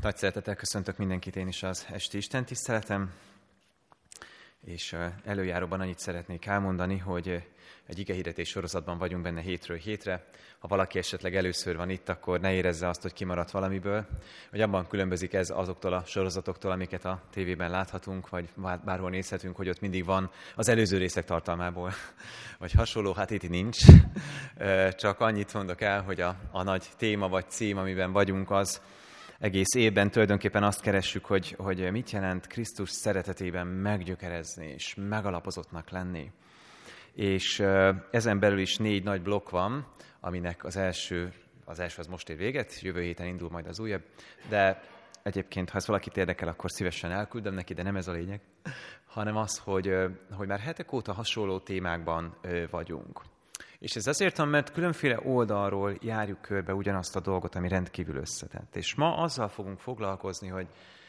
Nagy szeretettel köszöntök mindenkit én is az esti istentiszteletem, és előjáróban annyit szeretnék elmondani, hogy egy igehirdetés sorozatban vagyunk benne hétről hétre. Ha valaki esetleg először van itt, akkor ne érezze azt, hogy kimaradt valamiből, hogy abban különbözik ez azoktól a sorozatoktól, amiket a tévében láthatunk, vagy bárhol nézhetünk, hogy ott mindig van az előző részek tartalmából, vagy hasonló, hát itt nincs. Csak annyit mondok el, hogy a nagy téma vagy cím, amiben vagyunk, az egész évben tulajdonképpen azt keressük, hogy mit jelent Krisztus szeretetében meggyökerezni és megalapozottnak lenni. És ezen belül is 4 nagy blokk van, aminek az első az most ér véget, jövő héten indul majd az újabb, de egyébként, ha ez valakit érdekel, akkor szívesen elküldöm neki, de nem ez a lényeg, hanem az, hogy már hetek óta hasonló témákban vagyunk. És ez azért van, mert különféle oldalról járjuk körbe ugyanazt a dolgot, ami rendkívül összetett. És ma azzal fogunk foglalkozni, hogy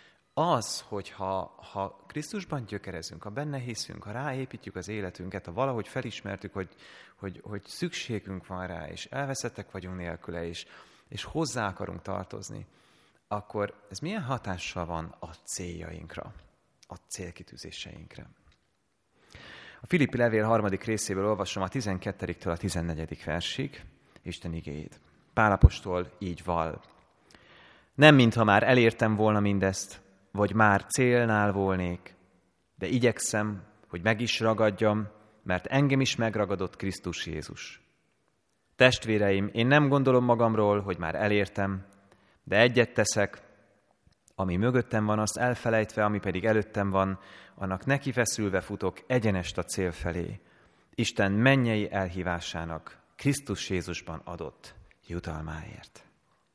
hogyha Krisztusban gyökerezünk, ha benne hiszünk, ha ráépítjük az életünket, ha valahogy felismertük, hogy szükségünk van rá, és elveszettek vagyunk nélküle, és hozzá akarunk tartozni, akkor ez milyen hatással van a céljainkra, a célkitűzéseinkre. A Filippi levél 3. részéből olvasom a 12-től a 14. versig Isten igéjét. Pál apostol így vall. Nem mintha már elértem volna mindezt, vagy már célnál volnék, de igyekszem, hogy meg is ragadjam, mert engem is megragadott Krisztus Jézus. Testvéreim, én nem gondolom magamról, hogy már elértem, de egyet teszek, ami mögöttem van, azt elfelejtve, ami pedig előttem van, annak nekifeszülve futok egyenest a cél felé, Isten mennyei elhívásának Krisztus Jézusban adott jutalmáért.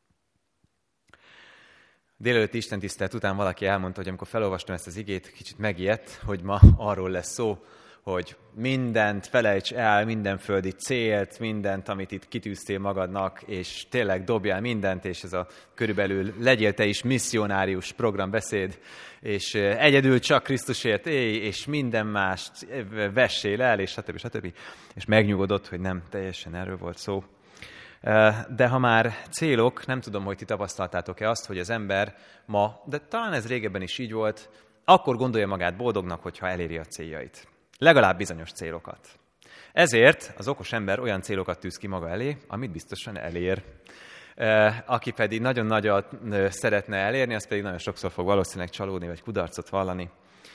Délelőtti istentisztelet után valaki elmondta, hogy amikor felolvastam ezt az igét, kicsit megijedt, hogy ma arról lesz szó, hogy mindent felejts el, minden földi célt, mindent, amit itt kitűztél magadnak, és tényleg dobjál mindent, és ez a körülbelül legyél te is misszionárius programbeszéd, és egyedül csak Krisztusért élj, és minden mást vessél el, és stb. És megnyugodott, hogy nem teljesen erről volt szó. De ha már célok, nem tudom, hogy ti tapasztaltátok-e azt, hogy az ember ma, de talán ez régebben is így volt, akkor gondolja magát boldognak, hogyha eléri a céljait. Legalább bizonyos célokat. Ezért az okos ember olyan célokat tűz ki maga elé, amit biztosan elér. Aki pedig nagyon nagyot szeretne elérni, az pedig nagyon sokszor fog valószínűleg csalódni, vagy kudarcot vallani.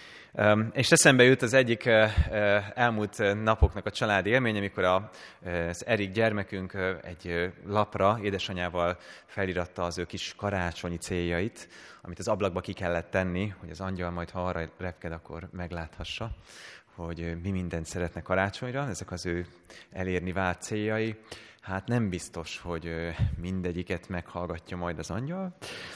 És eszembe jut az egyik elmúlt napoknak a családi élmény, amikor az Erik gyermekünk egy lapra édesanyával feliratta az ő kis karácsonyi céljait, amit az ablakba ki kellett tenni, hogy az angyal majd, ha arra repked, akkor megláthassa, hogy mi mindent szeretne karácsonyra, ezek az ő elérni vált céljai. Hát nem biztos, hogy mindegyiket meghallgatja majd az angyal,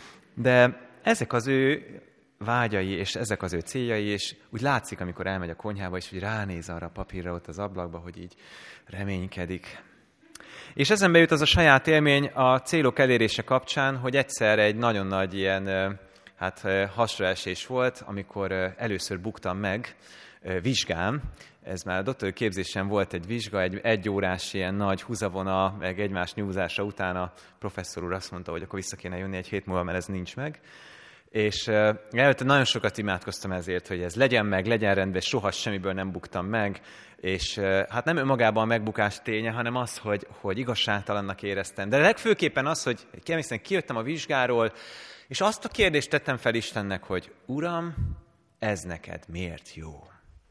de ezek az ő vágyai, és ezek az ő céljai, és úgy látszik, amikor elmegy a konyhába, és úgy ránéz arra a papírra ott az ablakba, hogy így reménykedik. És ezenbe jut az a saját élmény a célok elérése kapcsán, hogy egyszer egy nagyon nagy ilyen hasraesés volt, amikor először buktam meg vizsgám. Ez már a doktori képzésen volt egy vizsga, egy órás ilyen nagy húzavona, meg egymás nyúzása után a professzor úr azt mondta, hogy akkor vissza kéne jönni egy hét múlva, mert ez nincs meg. És előtte nagyon sokat imádkoztam ezért, hogy ez legyen meg, legyen rendben, soha semmiből nem buktam meg, és hát nem önmagában a megbukás ténye, hanem az, hogy igazságtalannak éreztem. De legfőképpen az, hogy kijöttem a vizsgáról, és azt a kérdést tettem fel Istennek, hogy Uram, ez neked miért jó?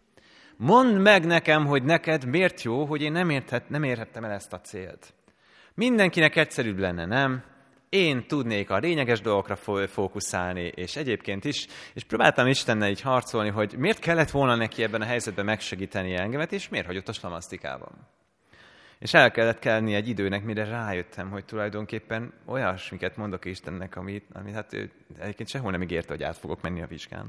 Mondd meg nekem, hogy neked miért jó, hogy én nem érhettem el ezt a célt. Mindenkinek egyszerűbb lenne, nem? Én tudnék a lényeges dolgokra fókuszálni, és egyébként is, és próbáltam Istennel így harcolni, hogy miért kellett volna neki ebben a helyzetben megsegíteni engemet, és miért hagyott a slamasztikában. És el kellett kelni egy időnek, mire rájöttem, hogy tulajdonképpen olyasmiket mondok Istennek, amit hát ő egyébként sehol nem ígérte, hogy át fogok menni a vizsgán.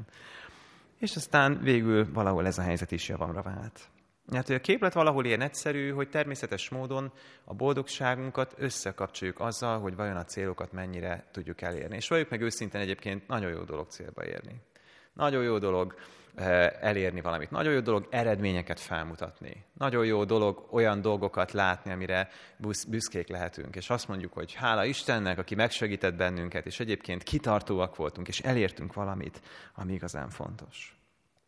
És aztán végül valahol ez a helyzet is javamra vált. Hát, hogy a képlet valahol ilyen egyszerű, hogy természetes módon a boldogságunkat összekapcsoljuk azzal, hogy vajon a célokat mennyire tudjuk elérni. És valljuk meg őszintén egyébként nagyon jó dolog célba érni. Nagyon jó dolog elérni valamit. Nagyon jó dolog eredményeket felmutatni. Nagyon jó dolog olyan dolgokat látni, amire büszkék lehetünk. És azt mondjuk, hogy hála Istennek, aki megsegített bennünket, és egyébként kitartóak voltunk, és elértünk valamit, ami igazán fontos.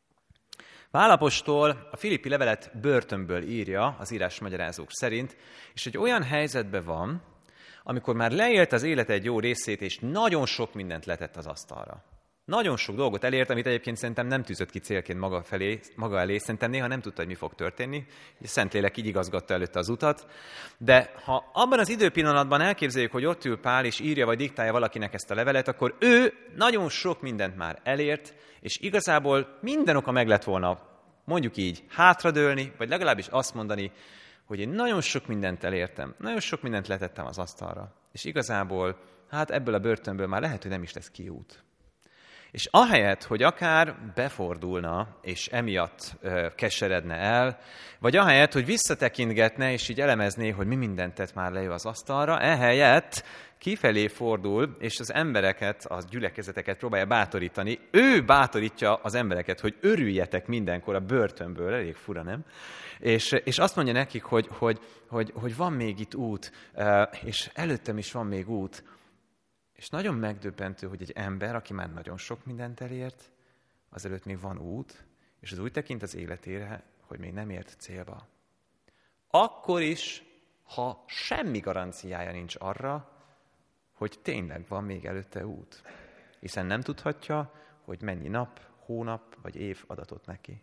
Pál apostol a Filippi levelet börtönből írja, az írásmagyarázók szerint, és egy olyan helyzetben van, amikor már leélt az élete egy jó részét, és nagyon sok mindent letett az asztalra. Nagyon sok dolgot elért, amit egyébként szerintem nem tűzött ki célként maga elé, szerintem néha nem tudta, hogy mi fog történni. A Szentlélek így igazgatta előtte az utat. De ha abban az időpillanatban elképzeljük, hogy ott ül Pál, és írja vagy diktálja valakinek ezt a levelet, akkor ő nagyon sok mindent már elért, és igazából minden oka meg lett volna, mondjuk így, hátradőlni, vagy legalábbis azt mondani, hogy én nagyon sok mindent elértem, nagyon sok mindent letettem az asztalra. És igazából, hát ebből a börtönből már lehet, hogy nem is lesz kiút. És ahelyett, hogy akár befordulna, és emiatt keseredne el, vagy ahelyett, hogy visszatekintgetne, és így elemezné, hogy mi mindent tett már le az asztalra, ehelyett kifelé fordul, és az embereket, a gyülekezeteket próbálja bátorítani. Ő bátorítja az embereket, hogy örüljetek mindenkor a börtönből, elég fura, nem? És azt mondja nekik, hogy van még itt út, és előttem is van még út. És nagyon megdöbbentő, hogy egy ember, aki már nagyon sok mindent elért, azelőtt még van út, és az úgy tekint az életére, hogy még nem ért célba. Akkor is, ha semmi garanciája nincs arra, hogy tényleg van még előtte út. Hiszen nem tudhatja, hogy mennyi nap, hónap vagy év adatot neki.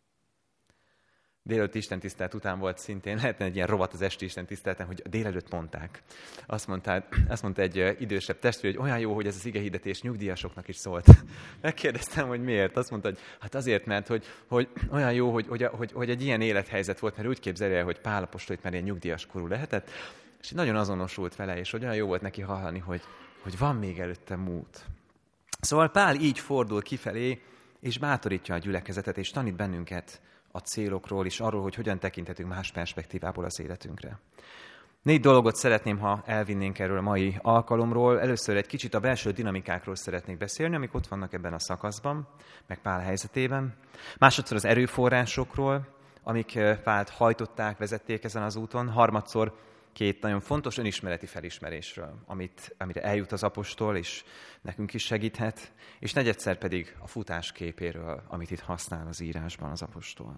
Délelőtt istentisztelet után volt szintén, lehetne egy ilyen rovat az esti istentiszteleten, hogy délelőtt mondták. Azt mondta egy idősebb testvér, hogy olyan jó, hogy ez az igehirdetés nyugdíjasoknak is szólt. Megkérdeztem, hogy miért. Azt mondta, hogy hát azért, mert hogy olyan jó, hogy egy ilyen élethelyzet volt, mert úgy képzelje el, hogy Pál apostol itt már ilyen nyugdíjas korú lehetett, és nagyon azonosult vele, és hogy olyan jó volt neki hallani, hogy van még előttem út. Szóval Pál így fordul kifelé, és bátorítja a gyülekezetet, és tanít bennünket a célokról, és arról, hogy hogyan tekinthetünk más perspektívából az életünkre. 4 dolgot szeretném, ha elvinnénk erről a mai alkalomról. Először egy kicsit a belső dinamikákról szeretnék beszélni, amik ott vannak ebben a szakaszban, meg Pál helyzetében. Másodszor az erőforrásokról, amik Pált hajtották, vezették ezen az úton. Harmadszor 2 nagyon fontos önismereti felismerésről, amire eljut az apostol, és nekünk is segíthet, és negyedszer pedig a futás képéről, amit itt használ az írásban az apostol.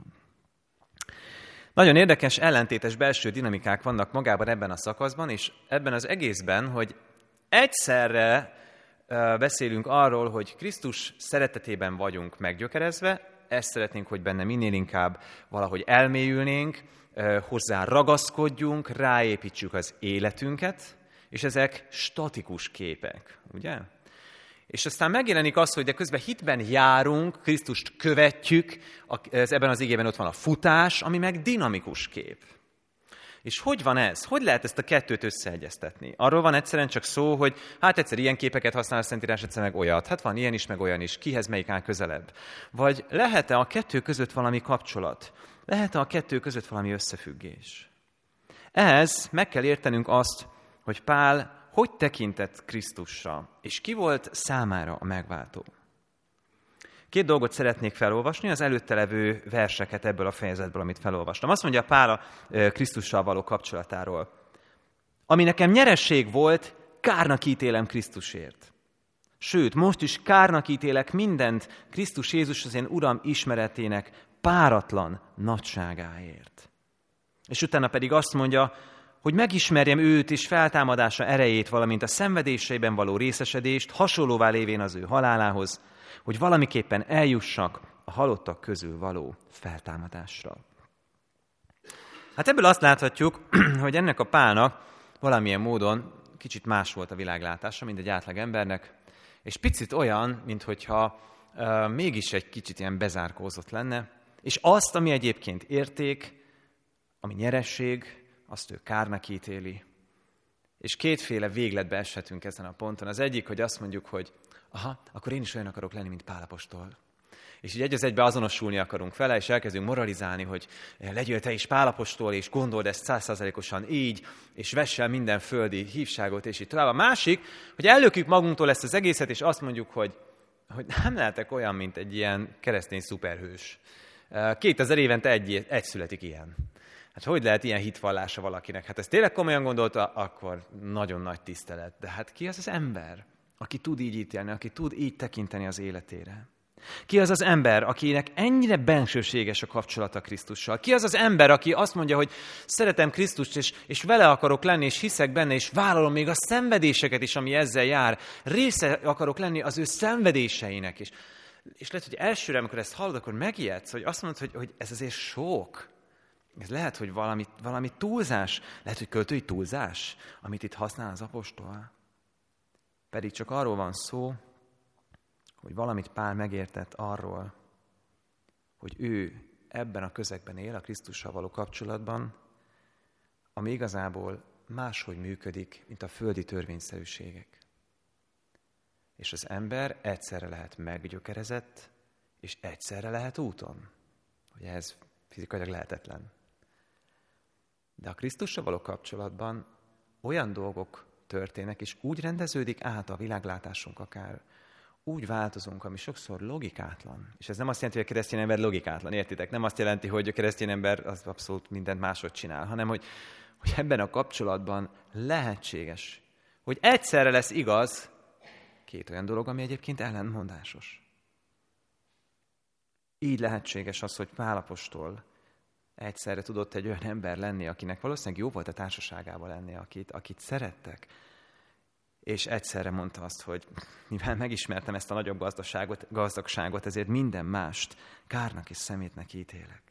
Nagyon érdekes, ellentétes belső dinamikák vannak magában ebben a szakaszban, és ebben az egészben, hogy egyszerre beszélünk arról, hogy Krisztus szeretetében vagyunk meggyökerezve, ezt szeretnénk, hogy benne minél inkább valahogy elmélyülnénk, hozzá ragaszkodjunk, ráépítsük az életünket, és ezek statikus képek, ugye? És aztán megjelenik az, hogy de közben hitben járunk, Krisztust követjük, ebben az igében ott van a futás, ami meg dinamikus kép. És hogy van ez? Hogy lehet ezt a kettőt összeegyeztetni? Arról van egyszerűen csak szó, hogy hát egyszer ilyen képeket használ a Szentírás, egyszer meg olyat. Hát van ilyen is, meg olyan is. Kihez melyik áll közelebb? Vagy lehet-e a kettő között valami kapcsolat? Lehet-e a kettő között valami összefüggés? Ehhez meg kell értenünk azt, hogy Pál hogy tekintett Krisztusra, és ki volt számára a megváltó. 2 dolgot szeretnék felolvasni, az előtte levő verseket ebből a fejezetből, amit felolvastam. Azt mondja Pál a Krisztussal való kapcsolatáról. Ami nekem nyeresség volt, kárnak ítélem Krisztusért. Sőt, most is kárnak ítélek mindent Krisztus Jézus az én Uram ismeretének páratlan nagyságáért. És utána pedig azt mondja, hogy megismerjem őt és feltámadása erejét, valamint a szenvedéseiben való részesedést, hasonlóvá lévén az ő halálához, hogy valamiképpen eljussak a halottak közül való feltámadásra. Hát ebből azt láthatjuk, hogy ennek a Pálnak valamilyen módon kicsit más volt a világlátása, mint egy átlag embernek, és picit olyan, minthogyha mégis egy kicsit ilyen bezárkózott lenne, és azt, ami egyébként érték, ami nyeresség, azt ő kárnak ítéli. És 2 végletbe eshetünk ezen a ponton. Az egyik, hogy azt mondjuk, hogy akkor én is olyan akarok lenni, mint Pál apostol. És így egy az egybe azonosulni akarunk vele, és elkezdünk moralizálni, hogy legyél te is Pál apostol, és gondold ezt 100%-osan így, és vess el minden földi hívságot, és így tovább. A másik, hogy ellökjük magunktól ezt az egészet, és azt mondjuk, hogy nem lehetek olyan, mint egy ilyen keresztény szuperhős. 2000 évente egy születik ilyen. Hát hogy lehet ilyen hitvallása valakinek? Hát ezt tényleg komolyan gondolta, akkor nagyon nagy tisztelet. De hát ki az az ember, aki tud így ítélni, aki tud így tekinteni az életére? Ki az az ember, akinek ennyire bensőséges a kapcsolata Krisztussal? Ki az az ember, aki azt mondja, hogy szeretem Krisztust, és vele akarok lenni, és hiszek benne, és vállalom még a szenvedéseket is, ami ezzel jár. Része akarok lenni az ő szenvedéseinek is. És lehet, hogy elsőre, amikor ezt hallod, akkor megijedsz, hogy azt mondod, hogy ez azért sok. Ez lehet, hogy valami túlzás, lehet, hogy költői túlzás, amit itt használ az apostol. Pedig csak arról van szó, hogy valamit Pál megértett arról, hogy ő ebben a közegben él, a Krisztussal való kapcsolatban, ami igazából máshogy működik, mint a földi törvényszerűségek. És az ember egyszerre lehet meggyökerezett, és egyszerre lehet úton. Hogy ez fizikailag lehetetlen. De a Krisztussal való kapcsolatban olyan dolgok történnek, és úgy rendeződik át a világlátásunk akár, úgy változunk, ami sokszor logikátlan. És ez nem azt jelenti, hogy a keresztény ember logikátlan, értitek? Nem azt jelenti, hogy a keresztény ember az abszolút mindent máshogy csinál, hanem hogy ebben a kapcsolatban lehetséges, hogy egyszerre lesz igaz két olyan dolog, ami egyébként ellentmondásos. Így lehetséges az, hogy Pál apostol egyszerre tudott egy olyan ember lenni, akinek valószínűleg jó volt a társaságában lenni, akit szerettek. És egyszerre mondta azt, hogy mivel megismertem ezt a nagyobb gazdagságot, ezért minden mást kárnak és szemétnek ítélek.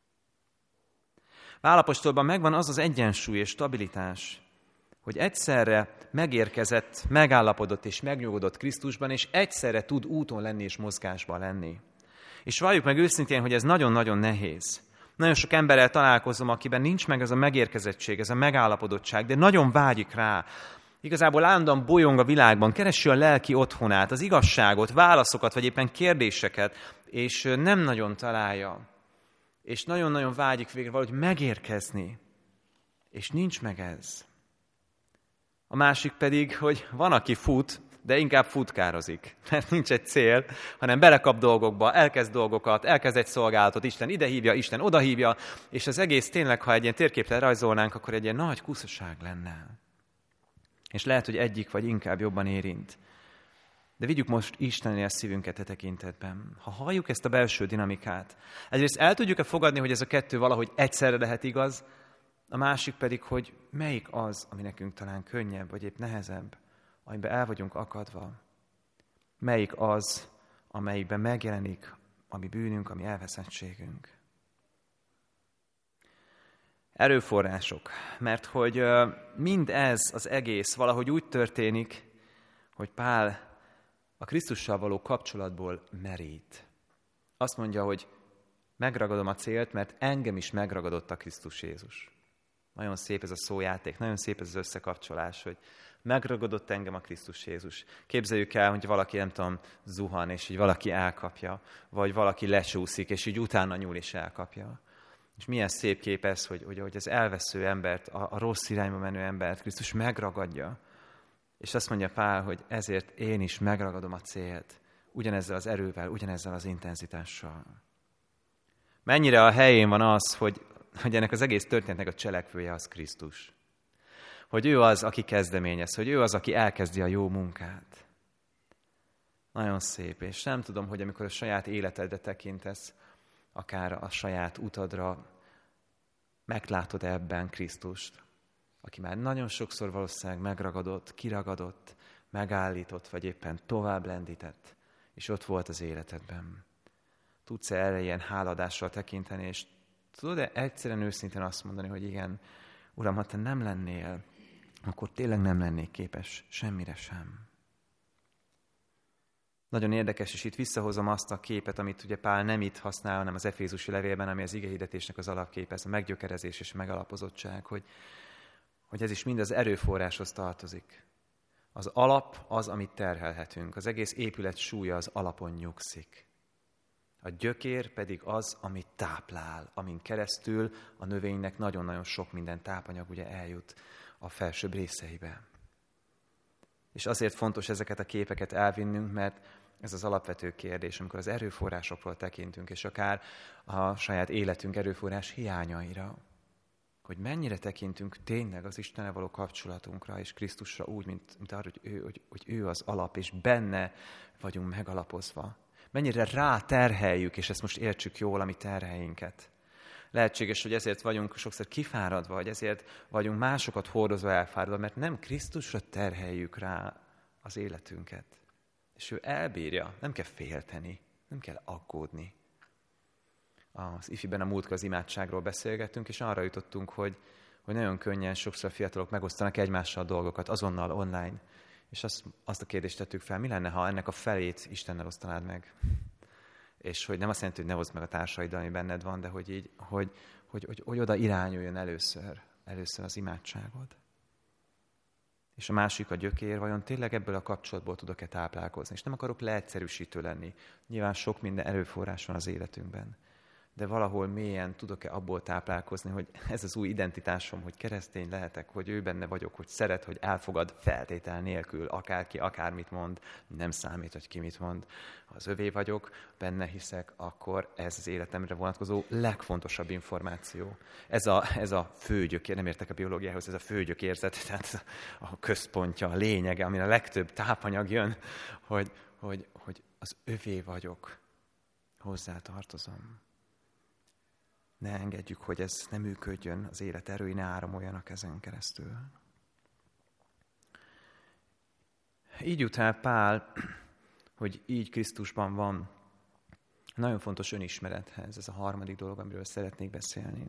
Pál apostolban megvan az az egyensúly és stabilitás, hogy egyszerre megérkezett, megállapodott és megnyugodott Krisztusban, és egyszerre tud úton lenni és mozgásban lenni. És valljuk meg őszintén, hogy ez nagyon-nagyon nehéz. Nagyon sok emberrel találkozom, akiben nincs meg ez a megérkezettség, ez a megállapodottság, de nagyon vágyik rá. Igazából állandóan bolyong a világban, keresi a lelki otthonát, az igazságot, válaszokat, vagy éppen kérdéseket, és nem nagyon találja. És nagyon-nagyon vágyik végre valahogy megérkezni. És nincs meg ez. A másik pedig, hogy van, aki fut, de inkább futkározik. Mert nincs egy cél, hanem belekap dolgokba, elkezd dolgokat, elkezd egy szolgálatot, Isten ide hívja, Isten oda hívja, és az egész tényleg, ha egy ilyen térképre rajzolnánk, akkor egy ilyen nagy kuszaság lenne. És lehet, hogy egyik vagy inkább jobban érint. De vigyük most Istennél a szívünket e tekintetben. Ha halljuk ezt a belső dinamikát, egyrészt el tudjuk-e fogadni, hogy ez a kettő valahogy egyszerre lehet igaz, a másik pedig, hogy melyik az, ami nekünk talán könnyebb, vagy épp nehezebb, amiben el vagyunk akadva. Melyik az, amelyikben megjelenik a mi bűnünk, a mi elveszettségünk. Erőforrások, mert hogy mindez az egész valahogy úgy történik, hogy Pál a Krisztussal való kapcsolatból merít. Azt mondja, hogy megragadom a célt, mert engem is megragadott a Krisztus Jézus. Nagyon szép ez a szójáték, nagyon szép ez az összekapcsolás, hogy megragadott engem a Krisztus Jézus. Képzeljük el, hogy valaki, nem tudom, zuhan, és így valaki elkapja, vagy valaki lecsúszik, és így utána nyúl és elkapja. És milyen szép kép ez, hogy az elvesző embert, a rossz irányba menő embert Krisztus megragadja. És azt mondja Pál, hogy ezért én is megragadom a célt, ugyanezzel az erővel, ugyanezzel az intenzitással. Mennyire a helyén van az, hogy ennek az egész történetnek a cselekvője az Krisztus. Hogy ő az, aki kezdeményez, hogy ő az, aki elkezdi a jó munkát. Nagyon szép, és nem tudom, hogy amikor a saját életedre tekintesz, akár a saját utadra, meglátod ebben Krisztust, aki már nagyon sokszor valószínűleg megragadott, kiragadott, megállított, vagy éppen tovább lendített, és ott volt az életedben. Tudsz-e erre ilyen háladással tekinteni, és tudod-e egyszerűen őszintén azt mondani, hogy igen, Uram, ha te nem lennél, akkor tényleg nem lennék képes semmire sem. Nagyon érdekes, és itt visszahozom azt a képet, amit ugye Pál nem itt használ, hanem az Efézusi levélben, ami az igehirdetésnek az alapképe, ez a meggyökerezés és megalapozottság, hogy ez is mind az erőforráshoz tartozik. Az alap az, amit terhelhetünk. Az egész épület súlya az alapon nyugszik. A gyökér pedig az, amit táplál, amin keresztül a növénynek nagyon-nagyon sok minden tápanyag ugye eljut a felsőbb részeibe. És azért fontos ezeket a képeket elvinnünk, mert ez az alapvető kérdés, amikor az erőforrásokról tekintünk, és akár a saját életünk erőforrás hiányaira, hogy mennyire tekintünk tényleg az Istennel való kapcsolatunkra és Krisztusra úgy, mint arra, hogy ő az alap, és benne vagyunk megalapozva. Mennyire ráterheljük, és ezt most értsük jól, a mi terheinket. Lehetséges, hogy ezért vagyunk sokszor kifáradva, vagy ezért vagyunk másokat hordozva, elfáradva, mert nem Krisztusra terheljük rá az életünket. És ő elbírja, nem kell félteni, nem kell aggódni. Az ifiben a múltkor az imádságról beszélgettünk, és arra jutottunk, hogy nagyon könnyen sokszor a fiatalok megosztanak egymással dolgokat, azonnal online. És azt a kérdést tettük fel, mi lenne, ha ennek a felét Istennel osztanád meg? És hogy nem azt jelenti, hogy ne hozd meg a társaiddal, ami benned van, de hogy oda irányuljon először az imádságod. És a másik a gyökér, vajon tényleg ebből a kapcsolatból tudok-e táplálkozni? És nem akarok leegyszerűsítő lenni. Nyilván sok minden erőforrás van az életünkben. De valahol mélyen tudok-e abból táplálkozni, hogy ez az új identitásom, hogy keresztény lehetek, hogy ő benne vagyok, hogy szeret, hogy elfogad feltétel nélkül, akárki, akármit mond, nem számít, hogy ki mit mond. Ha az övé vagyok, benne hiszek, akkor ez az életemre vonatkozó legfontosabb információ. Ez a főgyökér, nem értek a biológiához, ez a főgyökérzet, tehát a központja, a lényege, amin a legtöbb tápanyag jön, hogy az övé vagyok, hozzá tartozom. Ne engedjük, hogy ez nem működjön, az élet erői ne áramoljanak ezen keresztül. Így jut el Pál, hogy így Krisztusban van. Nagyon fontos önismerethez, ez a harmadik dolog, amiről szeretnék beszélni.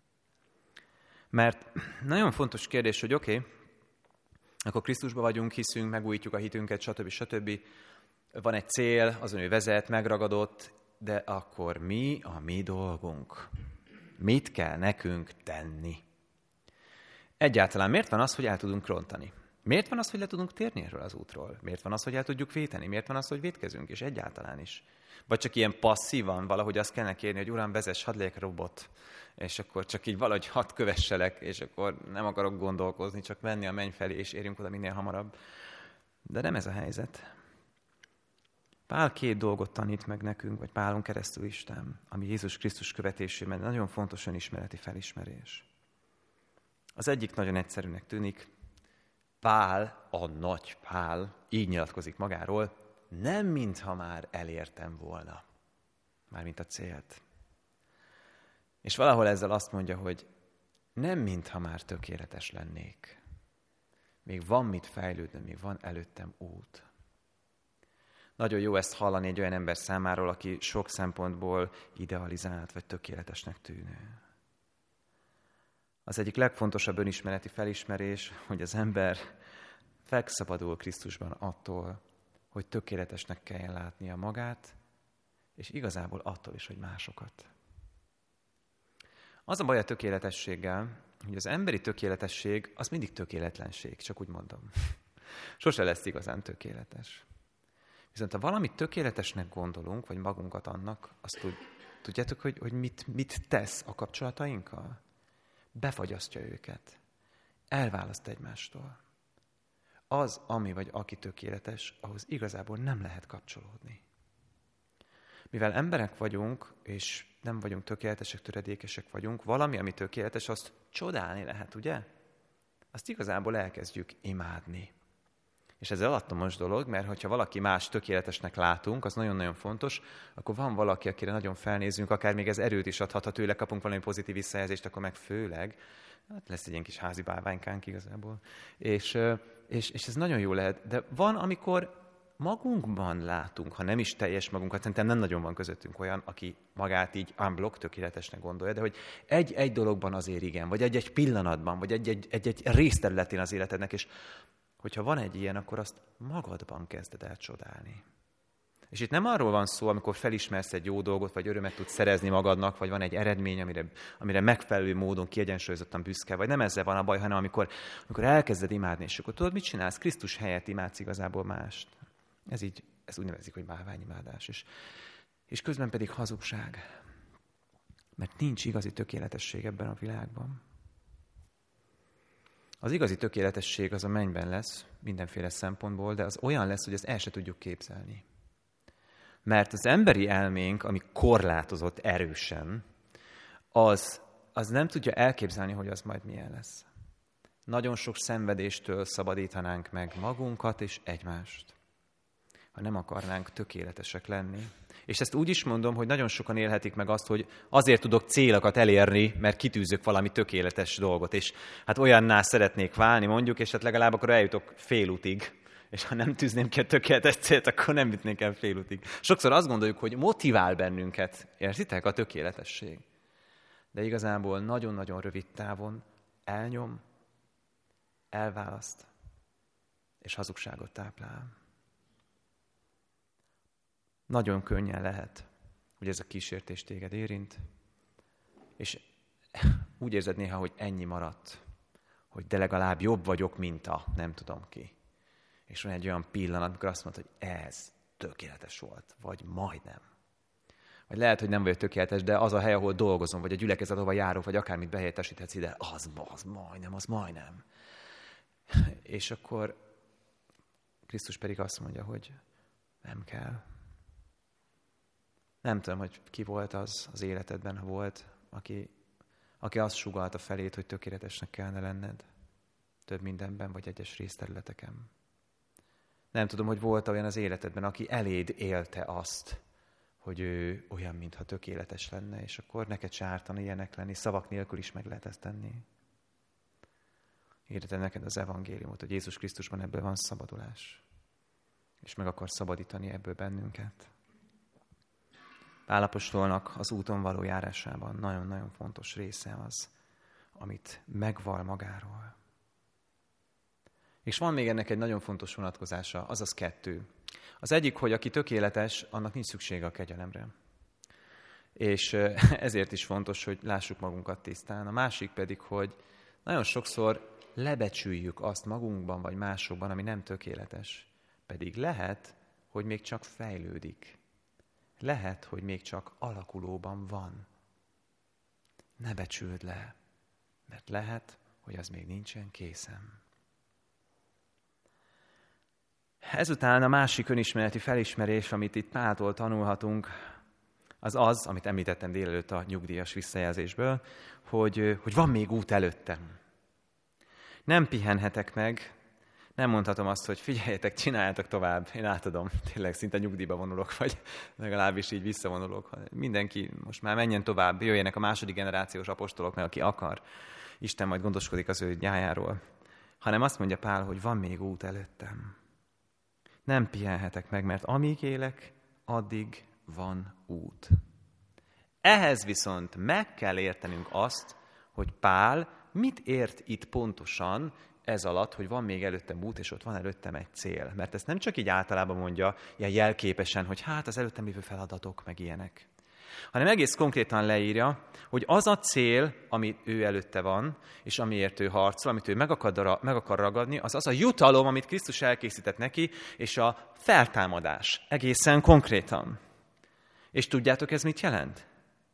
Mert nagyon fontos kérdés, hogy oké, akkor Krisztusban vagyunk, hiszünk, megújítjuk a hitünket, stb. Van egy cél, azon ő vezet, megragadott, de akkor mi a mi dolgunk? Mit kell nekünk tenni? Egyáltalán miért van az, hogy el tudunk rontani? Miért van az, hogy le tudunk térni erről az útról? Miért van az, hogy el tudjuk véteni? Miért van az, hogy vétkezünk? És egyáltalán is. Vagy csak ilyen passzívan valahogy azt kellene kérni, hogy Uram, vezess, hadd legyek robot, és akkor csak így valahogy hadd kövesselek, és akkor nem akarok gondolkozni, csak menni a menny felé, és érjünk oda minél hamarabb. De nem ez a helyzet. Pál két dolgot tanít meg nekünk, vagy Pálon keresztül Isten, ami Jézus Krisztus követésében nagyon fontos önismereti felismerés. Az egyik nagyon egyszerűnek tűnik, Pál, a nagy Pál, így nyilatkozik magáról, nem mintha már elértem volna, mármint a célt. És valahol ezzel azt mondja, hogy nem mintha már tökéletes lennék. Még van mit fejlődni, még van előttem út. Nagyon jó ezt hallani egy olyan ember számáról, aki sok szempontból idealizált vagy tökéletesnek tűnő. Az egyik legfontosabb önismereti felismerés, hogy az ember felszabadul Krisztusban attól, hogy tökéletesnek kelljen látnia magát, és igazából attól is, hogy másokat. Az a baj a tökéletességgel, hogy az emberi tökéletesség az mindig tökéletlenség, csak úgy mondom. Sose lesz igazán tökéletes. Viszont ha valamit tökéletesnek gondolunk, vagy magunkat annak, azt tudjátok, hogy mit tesz a kapcsolatainkkal? Befagyasztja őket. Elválaszt egymástól. Az, ami vagy aki tökéletes, ahhoz igazából nem lehet kapcsolódni. Mivel emberek vagyunk, és nem vagyunk tökéletesek, töredékesek vagyunk, valami, ami tökéletes, azt csodálni lehet, ugye? Azt igazából elkezdjük imádni. És ez alattomos dolog, mert ha valaki más tökéletesnek látunk, az nagyon-nagyon fontos, akkor van valaki, akire nagyon felnézünk, akár még ez erőt is adhat, ha tőle kapunk valami pozitív visszajelzést, akkor meg főleg, hát lesz egy ilyen kis házi bálványkánk igazából. És ez nagyon jó lehet, de van, amikor magunkban látunk, ha nem is teljes magunkat, szerintem nem nagyon van közöttünk olyan, aki magát így unblock tökéletesnek gondolja, de hogy egy dologban azért igen, vagy egy pillanatban, vagy egy részterületén az életednek, és hogyha van egy ilyen, akkor azt magadban kezded el csodálni. És itt nem arról van szó, amikor felismersz egy jó dolgot, vagy örömet tudsz szerezni magadnak, vagy van egy eredmény, amire megfelelő módon kiegyensúlyozottan büszke, vagy nem ezzel van a baj, hanem amikor elkezded imádni, és akkor tudod, mit csinálsz? Krisztus helyett imádsz igazából mást. Ez úgy nevezik, hogy bálványimádás. És közben pedig hazugság. Mert nincs igazi tökéletesség ebben a világban. Az igazi tökéletesség az a mennyben lesz, mindenféle szempontból, de az olyan lesz, hogy ezt el se tudjuk képzelni. Mert az emberi elménk, ami korlátozott erősen, az nem tudja elképzelni, hogy az majd milyen lesz. Nagyon sok szenvedéstől szabadítanánk meg magunkat és egymást, ha nem akarnánk tökéletesek lenni. És ezt úgy is mondom, hogy nagyon sokan élhetik meg azt, hogy azért tudok célokat elérni, mert kitűzök valami tökéletes dolgot, és hát olyanná szeretnék válni mondjuk, és hát legalább akkor eljutok félútig. És ha nem tűzném ki a tökéletes célt, akkor nem jutnék el félútig. Sokszor azt gondoljuk, hogy motivál bennünket, értitek, a tökéletesség. De igazából nagyon-nagyon rövid távon elnyom, elválaszt, és hazugságot táplál. Nagyon könnyen lehet, hogy ez a kísértés téged érint, és úgy érzed néha, hogy ennyi maradt, hogy de legalább jobb vagyok, mint a nem tudom ki. És van egy olyan pillanat, amikor azt mondod, hogy ez tökéletes volt, vagy majdnem. Vagy lehet, hogy nem vagyok tökéletes, de az a hely, ahol dolgozom, vagy a gyülekezet, ahol járok, vagy akármit behelyettesíthetsz ide, az majdnem. És akkor Krisztus pedig azt mondja, hogy nem kell. Nem tudom, hogy ki volt az életedben, ha volt, aki azt sugallta felét, hogy tökéletesnek kellene lenned. Több mindenben, vagy egyes részterületeken. Nem tudom, hogy volt olyan az életedben, aki eléd élte azt, hogy ő olyan, mintha tökéletes lenne, és akkor neked se ártana ilyenek lenni, szavak nélkül is meg lehet ezt tenni. Hirdetem neked az evangéliumot, hogy Jézus Krisztusban ebből van szabadulás, és meg akar szabadítani ebből bennünket. Pál apostolnak az úton való járásában nagyon-nagyon fontos része az, amit megval magáról. És van még ennek egy nagyon fontos vonatkozása, azaz 2. Az egyik, hogy aki tökéletes, annak nincs szüksége a kegyelemre. És ezért is fontos, hogy lássuk magunkat tisztán. A másik pedig, hogy nagyon sokszor lebecsüljük azt magunkban vagy másokban, ami nem tökéletes. Pedig lehet, hogy még csak fejlődik. Lehet, hogy még csak alakulóban van. Ne becsüld le, mert lehet, hogy az még nincsen készen. Ezután a másik önismereti felismerés, amit itt Páltól tanulhatunk, az, amit említettem délelőtt a nyugdíjas visszajelzésből, hogy van még út előttem. Nem pihenhetek meg, nem mondhatom azt, hogy figyeljetek, csináljátok tovább, én átadom, tényleg szinte nyugdíjba vonulok, vagy legalábbis így visszavonulok. Mindenki most már menjen tovább, jöjjenek a második generációs apostolok, meg aki akar. Isten majd gondoskodik az ő gyájáról. Hanem azt mondja Pál, hogy van még út előttem. Nem pihenhetek meg, mert amíg élek, addig van út. Ehhez viszont meg kell értenünk azt, hogy Pál mit ért itt pontosan ez alatt, hogy van még előttem út, és ott van előttem egy cél. Mert ezt nem csak így általában mondja, ilyen jelképesen, hogy hát az előttem lévő feladatok, meg ilyenek. Hanem egész konkrétan leírja, hogy az a cél, ami ő előtte van, és amiért ő harcol, amit ő meg akar ragadni, az a jutalom, amit Krisztus elkészített neki, és a feltámadás egészen konkrétan. És tudjátok, ez mit jelent?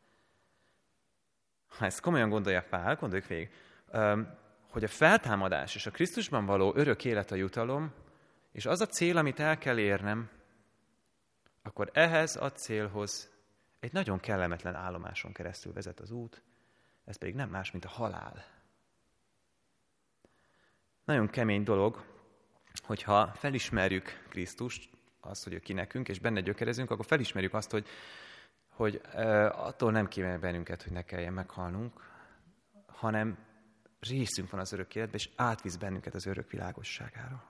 Ha ezt komolyan gondolja Pál, gondoljuk végig, hogy a feltámadás és a Krisztusban való örök élet a jutalom, és az a cél, amit el kell érnem, akkor ehhez a célhoz egy nagyon kellemetlen állomáson keresztül vezet az út, ez pedig nem más, mint a halál. Nagyon kemény dolog, hogyha felismerjük Krisztust, azt, hogy ő ki nekünk, és benne gyökerezünk, akkor felismerjük azt, hogy attól nem kívánja bennünket, hogy ne kelljen meghalnunk, hanem részünk van az örök életben, és átvisz bennünket az örök világosságára.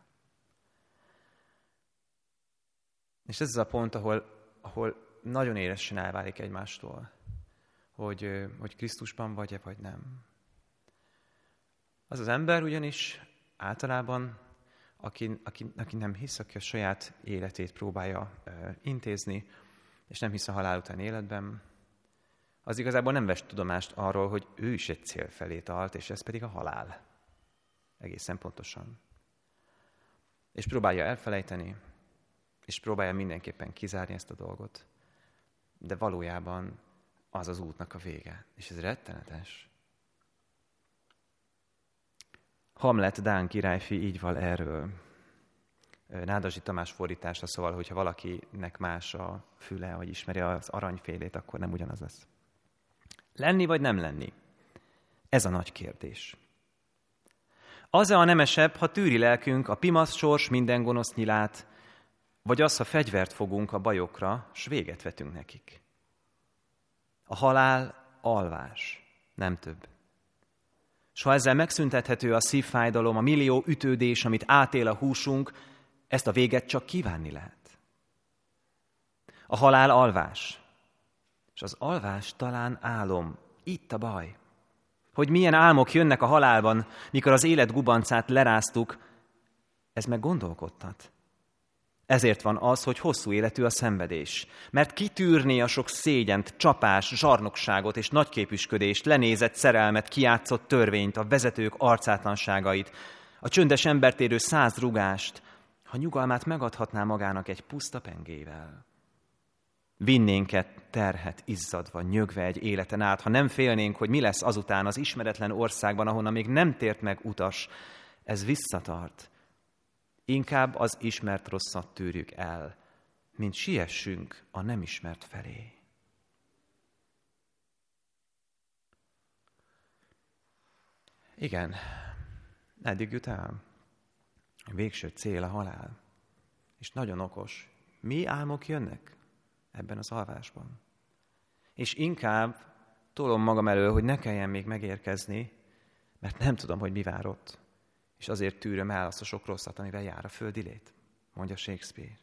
És ez az a pont, ahol nagyon élesen elválik egymástól, hogy Krisztusban vagy-e, vagy nem. Az az ember ugyanis általában, aki nem hisz, aki a saját életét próbálja intézni, és nem hisz a halál után életben, az igazából nem vesz tudomást arról, hogy ő is egy cél felé tart, és ez pedig a halál. Egészen pontosan. És próbálja elfelejteni, és próbálja mindenképpen kizárni ezt a dolgot. De valójában az az útnak a vége. És ez rettenetes. Hamlet dán királyfi így val erről. Nádasdy Tamás fordítása, szóval, hogyha valakinek más a füle, vagy ismeri az aranyfélét, akkor nem ugyanaz lesz. Lenni vagy nem lenni? Ez a nagy kérdés. Az-e a nemesebb, ha tűri lelkünk a pimasz sors minden gonosz nyilát, vagy az, ha fegyvert fogunk a bajokra, s véget vetünk nekik? A halál alvás, nem több. S ha ezzel megszüntethető a szívfájdalom, a millió ütődés, amit átél a húsunk, ezt a véget csak kívánni lehet. A halál alvás, és az alvás talán álom. Itt a baj. Hogy milyen álmok jönnek a halálban, mikor az élet gubancát leráztuk, ez meg gondolkodtat. Ezért van az, hogy hosszú életű a szenvedés. Mert kitűrné a sok szégyent, csapás, zsarnokságot és nagyképüsködést, lenézett szerelmet, kijátszott törvényt, a vezetők arcátlanságait, a csöndes embert érő 100 rugást, ha nyugalmát megadhatná magának egy puszta pengével. Vinnénk-e terhet izzadva, nyögve egy életen át, ha nem félnénk, hogy mi lesz azután az ismeretlen országban, ahonnan még nem tért meg utas, ez visszatart. Inkább az ismert rosszat tűrjük el, mint siessünk a nem ismert felé. Igen, eddig jut el. A végső cél a halál. És nagyon okos. Mi álmok jönnek ebben az alvásban? És inkább tolom magam elől, hogy ne kelljen még megérkezni, mert nem tudom, hogy mi vár ott. És azért tűröm el azt a sok rosszat, amivel jár a földi lét, mondja Shakespeare.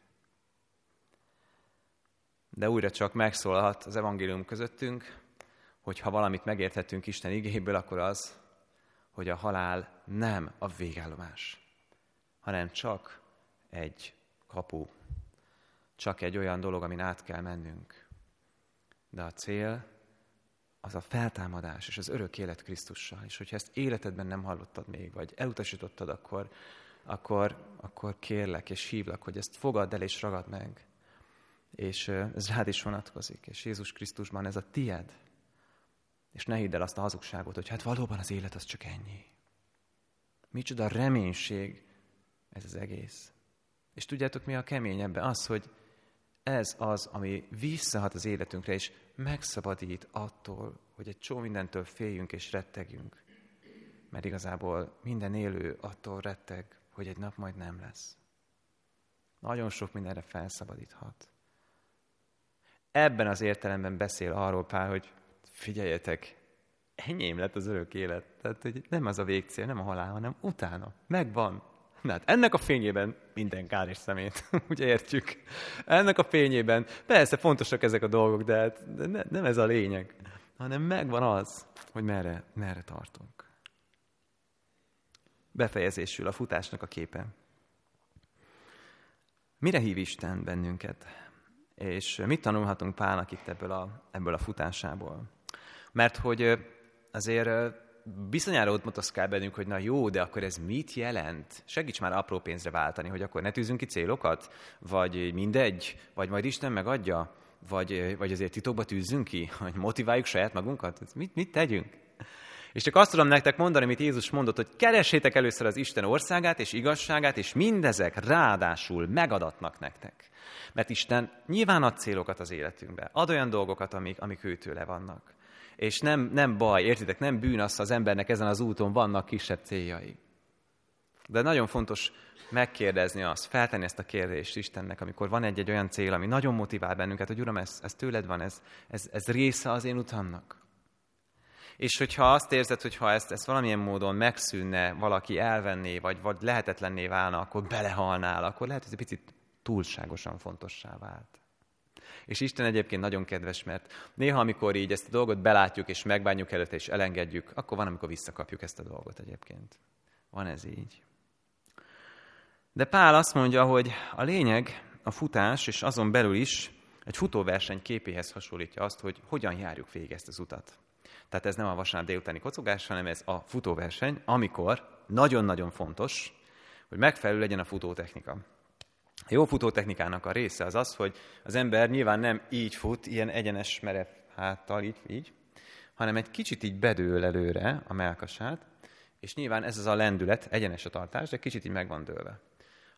De újra csak megszólalhat az evangélium közöttünk, hogy ha valamit megérthetünk Isten igéből, akkor az, hogy a halál nem a végállomás, hanem csak egy kapu, csak egy olyan dolog, amin át kell mennünk. De a cél az a feltámadás és az örök élet Krisztussal. És hogyha ezt életedben nem hallottad még, vagy elutasítottad, akkor kérlek és hívlak, hogy ezt fogadd el és ragad meg. És ez rád is vonatkozik. És Jézus Krisztusban ez a tied. És ne hidd el azt a hazugságot, hogy hát valóban az élet az csak ennyi. Micsoda reménység ez az egész. És tudjátok, mi a kemény ebben? Az, hogy ez az, ami visszahat az életünkre, és megszabadít attól, hogy egy csomó mindentől féljünk és rettegjünk. Mert igazából minden élő attól retteg, hogy egy nap majd nem lesz. Nagyon sok mindenre felszabadíthat. Ebben az értelemben beszél arról Pál, hogy figyeljetek, enyém lett az örök élet. Tehát, hogy nem az a végcél, nem a halál, hanem utána. Megvan. Na hát ennek a fényében minden kár és szemét, ugye értjük. Ennek a fényében persze fontosak ezek a dolgok, de nem ez a lényeg, hanem megvan az, hogy merre tartunk. Befejezésül a futásnak a képe. Mire hív Isten bennünket? És mit tanulhatunk Pálnak itt ebből a futásából? Mert hogy azért bizonyára ott motoszkál bennünk, hogy na jó, de akkor ez mit jelent? Segíts már apró pénzre váltani, hogy akkor ne tűzünk ki célokat? Vagy mindegy? Vagy majd Isten megadja? Vagy azért titokba tűzzünk ki? Hogy motiváljuk saját magunkat? Mit tegyünk? És csak azt tudom nektek mondani, amit Jézus mondott, hogy keressétek először az Isten országát és igazságát, és mindezek ráadásul megadatnak nektek. Mert Isten nyilván ad célokat az életünkbe. Ad olyan dolgokat, amik őtőle vannak. És nem baj, értitek, nem bűn az, az embernek ezen az úton vannak kisebb céljai. De nagyon fontos megkérdezni azt, feltenni ezt a kérdést Istennek, amikor van egy olyan cél, ami nagyon motivál bennünket, hogy Uram, ez tőled van, ez része az én utamnak. És hogyha azt érzed, hogy ha ezt valamilyen módon megszűnne, valaki elvenné, vagy lehetetlenné válna, akkor belehalnál, akkor lehet, hogy egy picit túlságosan fontossá vált. És Isten egyébként nagyon kedves, mert néha, amikor így ezt a dolgot belátjuk, és megbánjuk előtte, és elengedjük, akkor van, amikor visszakapjuk ezt a dolgot egyébként. Van ez így. De Pál azt mondja, hogy a lényeg, a futás, és azon belül is egy futóverseny képéhez hasonlítja azt, hogy hogyan járjuk végig ezt az utat. Tehát ez nem a vasárnap délutáni kocogás, hanem ez a futóverseny, amikor nagyon-nagyon fontos, hogy megfelelő legyen a futótechnika. A jó futótechnikának a része az az, hogy az ember nyilván nem így fut, ilyen egyenes merev háttal, így, hanem egy kicsit így bedől előre a mellkasát, és nyilván ez az a lendület, egyenes a tartás, de kicsit így meg van dőlve.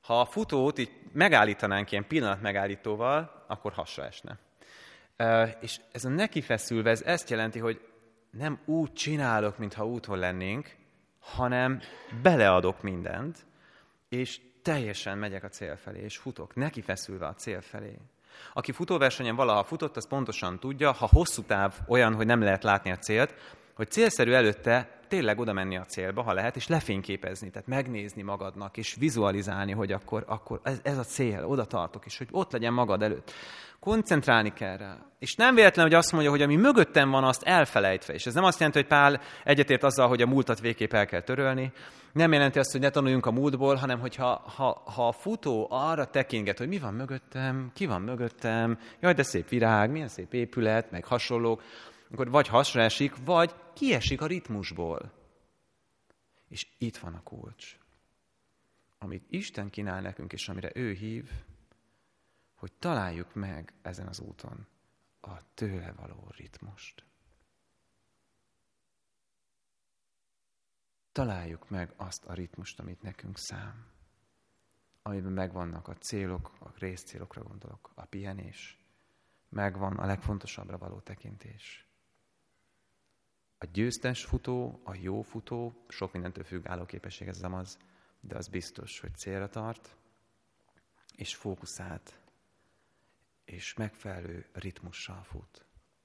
Ha a futót így megállítanánk ilyen pillanat megállítóval, akkor hasra esne. És ez a nekifeszülve, ez ezt jelenti, hogy nem úgy csinálok, mintha úton lennénk, hanem beleadok mindent, és teljesen megyek a cél felé, és futok, nekifeszülve a cél felé. Aki futóversenyen valaha futott, az pontosan tudja, ha hosszú táv olyan, hogy nem lehet látni a célt, hogy célszerű előtte tényleg oda menni a célba, ha lehet, és lefényképezni, tehát megnézni magadnak, és vizualizálni, hogy akkor ez a cél, oda tartok, és hogy ott legyen magad előtt. Koncentrálni kell rá. És nem véletlen, hogy azt mondja, hogy ami mögöttem van, azt elfelejtve. És ez nem azt jelenti, hogy Pál egyetért azzal, hogy a múltat végképp el kell törölni. Nem jelenti azt, hogy ne tanuljunk a múltból, hanem hogy ha a futó arra tekinget, hogy mi van mögöttem, ki van mögöttem, jaj, de szép virág, milyen szép épület, meg hasonlók, akkor vagy hasra esik, vagy kiesik a ritmusból. És itt van a kulcs. Amit Isten kínál nekünk, és amire ő hív, hogy találjuk meg ezen az úton a tőle való ritmust. Találjuk meg azt a ritmust, amit nekünk szám. Amiben megvannak a célok, a részcélokra gondolok, a pihenés, megvan a legfontosabbra való tekintés. A győztes futó, a jó futó, sok mindentől függ, állóképesség ez az, de az biztos, hogy célra tart, és fókuszált, és megfelelő ritmussal fut.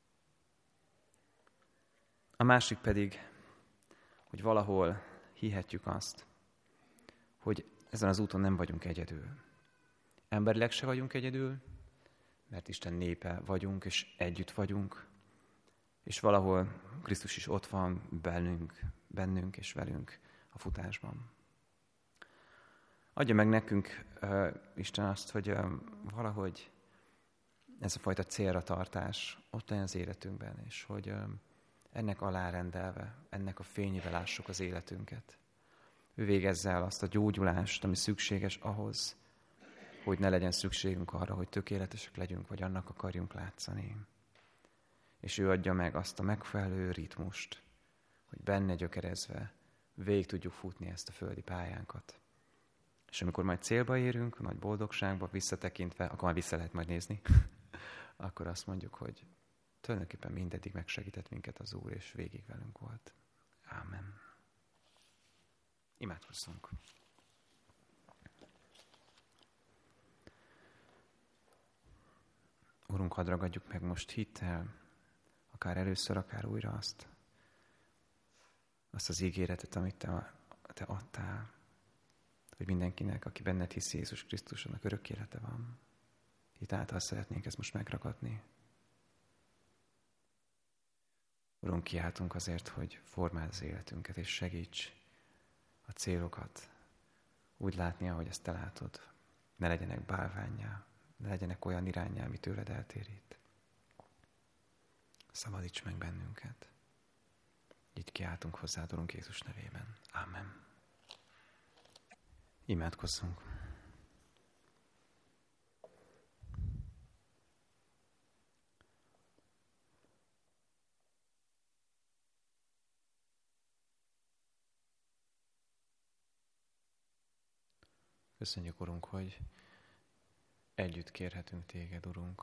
A másik pedig, hogy valahol hihetjük azt, hogy ezen az úton nem vagyunk egyedül. Emberileg se vagyunk egyedül, mert Isten népe vagyunk, és együtt vagyunk, és valahol Krisztus is ott van bennünk és velünk a futásban. Adja meg nekünk Isten azt, hogy valahogy ez a fajta célra tartás ott legyen az életünkben, és hogy ennek alárendelve, ennek a fényével lássuk az életünket. Ő végezze el azt a gyógyulást, ami szükséges ahhoz, hogy ne legyen szükségünk arra, hogy tökéletesek legyünk, vagy annak akarjunk látszani. És ő adja meg azt a megfelelő ritmust, hogy benne gyökerezve végig tudjuk futni ezt a földi pályánkat. És amikor majd célba érünk, nagy boldogságba visszatekintve, akkor már vissza lehet majd nézni, akkor azt mondjuk, hogy tulajdonképpen mindeddig megsegített minket az Úr, és végig velünk volt. Ámen. Imádkozzunk. Urunk, hadd ragadjuk meg most hittel, akár először, akár újra azt az ígéretet, amit te adtál, hogy mindenkinek, aki benned hisz Jézus Krisztusnak örök élete van. Itt által szeretnénk ezt most megragadni. Urunk, kiáltunk azért, hogy formáld az életünket, és segíts a célokat úgy látni, ahogy ezt te látod. Ne legyenek bálvánnyá, ne legyenek olyan iránnyá, ami tőled eltérít. Szabadíts meg bennünket. Így kiáltunk hozzád, Urunk Jézus nevében. Ámen. Imádkozzunk. Köszönjük, Urunk, hogy együtt kérhetünk téged, Urunk.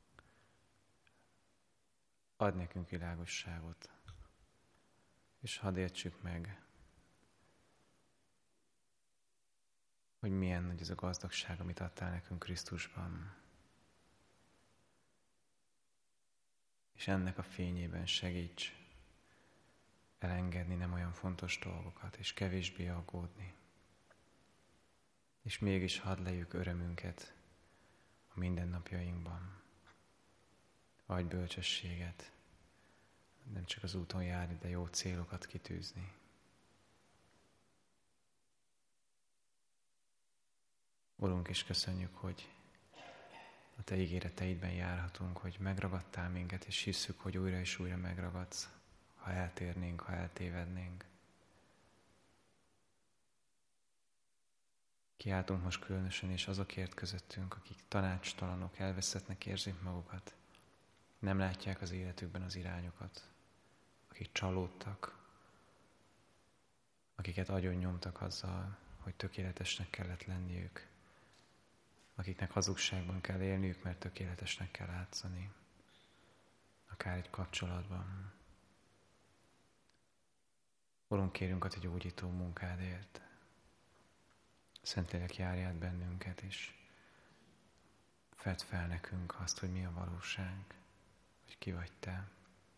Add nekünk világosságot, és hadd értsük meg, hogy milyen nagy ez a gazdagság, amit adtál nekünk Krisztusban. És ennek a fényében segíts elengedni nem olyan fontos dolgokat, és kevésbé aggódni. És mégis hadd lejjük örömünket a mindennapjainkban. Adj bölcsességet, nem csak az úton járni, de jó célokat kitűzni. Urunk, és köszönjük, hogy a te ígéreteidben járhatunk, hogy megragadtál minket, és hisszük, hogy újra és újra megragadsz, ha eltérnénk, ha eltévednénk. Kiáltunk most különösen, és azokért közöttünk, akik tanácstalanok, elveszettnek érzik magukat, nem látják az életükben az irányokat, akik csalódtak, akiket agyon nyomtak azzal, hogy tökéletesnek kellett lenniük, akiknek hazugságban kell élniük, mert tökéletesnek kell látszani, akár egy kapcsolatban. Urunk, kérünk a Te gyógyító munkádért. Szentlélek, járj át bennünket, és fedd fel nekünk azt, hogy mi a valóság, hogy ki vagy Te.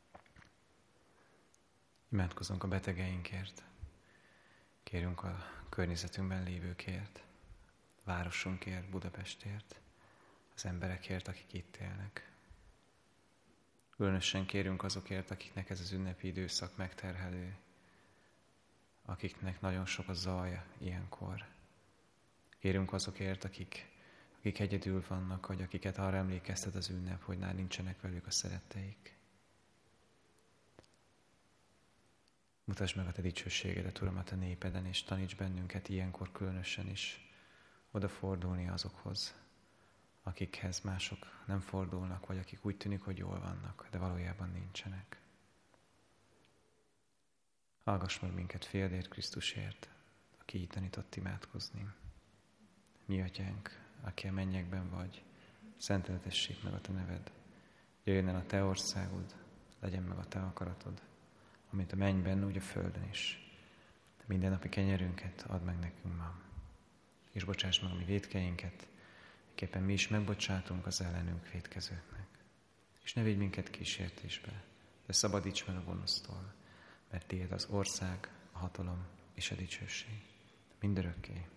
Imádkozunk a betegeinkért, kérünk a környezetünkben lévőkért, városunkért, Budapestért, az emberekért, akik itt élnek. Különösen kérünk azokért, akiknek ez az ünnepi időszak megterhelő, akiknek nagyon sok a zaj ilyenkor. Kérünk azokért, akik egyedül vannak, vagy akiket arra emlékeztet az ünnep, hogy már nincsenek velük a szeretteik. Mutasd meg a Te dicsőségedet, Uram, a Te népeden, és taníts bennünket ilyenkor különösen is odafordulni azokhoz, akikhez mások nem fordulnak, vagy akik úgy tűnik, hogy jól vannak, de valójában nincsenek. Hallgass meg minket fiadért, Krisztusért, aki így tanított imádkozni. Mi Atyánk, aki a mennyekben vagy, szenteltessék meg a Te neved. Jöjjön el a Te országod, legyen meg a Te akaratod, amint a mennyben, úgy a földön is. Minden napi kenyerünket add meg nekünk ma, és bocsáss meg a mi vétkeinket, miképpen mi is megbocsátunk az ellenünk vétkezőknek. És ne vigy minket kísértésbe, de szabadíts meg a gonosztól, mert Tiéd az ország, a hatalom és a dicsőség mindörökké.